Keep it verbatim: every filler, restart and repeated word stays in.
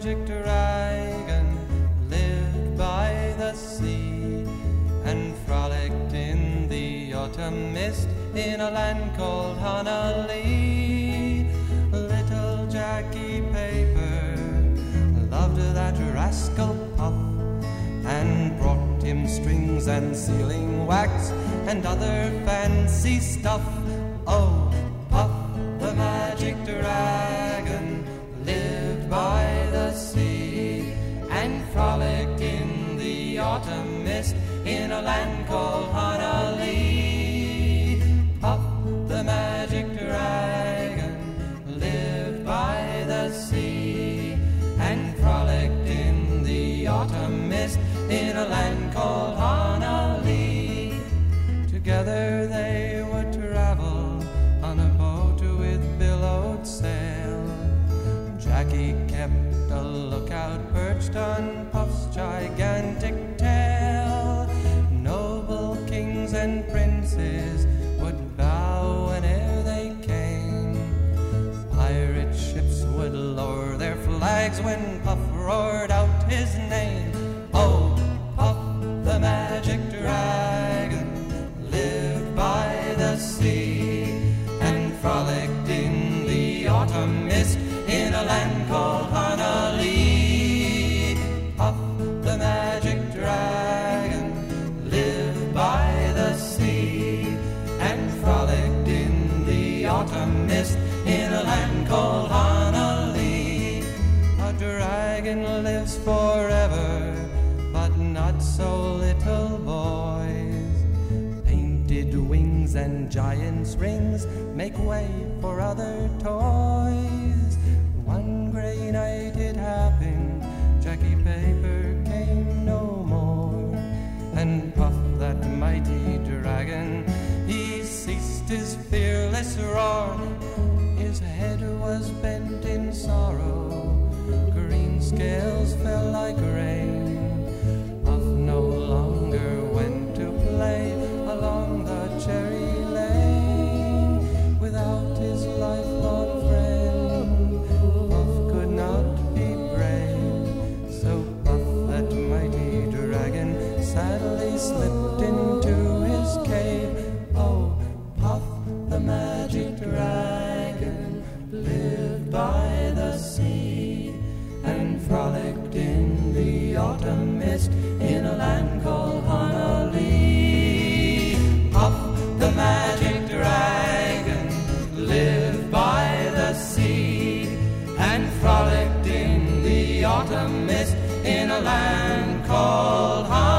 magic dragon lived by the sea and frolicked in the autumn mist in a land called Honolulu. Little Jackie Paper loved that rascal Puff and brought him strings and sealing wax and other fancy stuff. Oh, Puff the magic dragon lived by the sea and frolicked in the autumn mist in a land called Honolulu. Puff the magic dragon lived by the sea and frolicked in the autumn mist in a land called Honolulu. Together they would travel on a boat with billowed sail. Jackie kept a lookout perched on Puff's gigantic tail. Noble kings and princes would bow whene'er they came. Pirate ships would lower their flags when Puff roared out his name. Oh, Puff the magic dragon lived by the sea and frolicked in the autumn mist in a land called Honolulu. Puff the magic dragon lived by the sea and frolicked in the autumn mist in a land called Honolulu. A dragon lives forever, but not so little boys. Painted wings and giant's rings make way for other toys. One gray night it happened, Jackie Paper came no more, and Puff that mighty dragon, he ceased his fearless roar. His head was bent in sorrow, green scales fell like rain. Puff no longer went to play along the cherry lane. Without his lifelong friend, Puff could not be brave. So Puff that mighty dragon sadly slipped into his cave. Oh, Puff the magic dragon lived by the sea and frolicked in the autumn mist in a land called Honolulu. Puff the magic dragon lived by the sea and frolicked in the autumn mist in a land called Honolulu.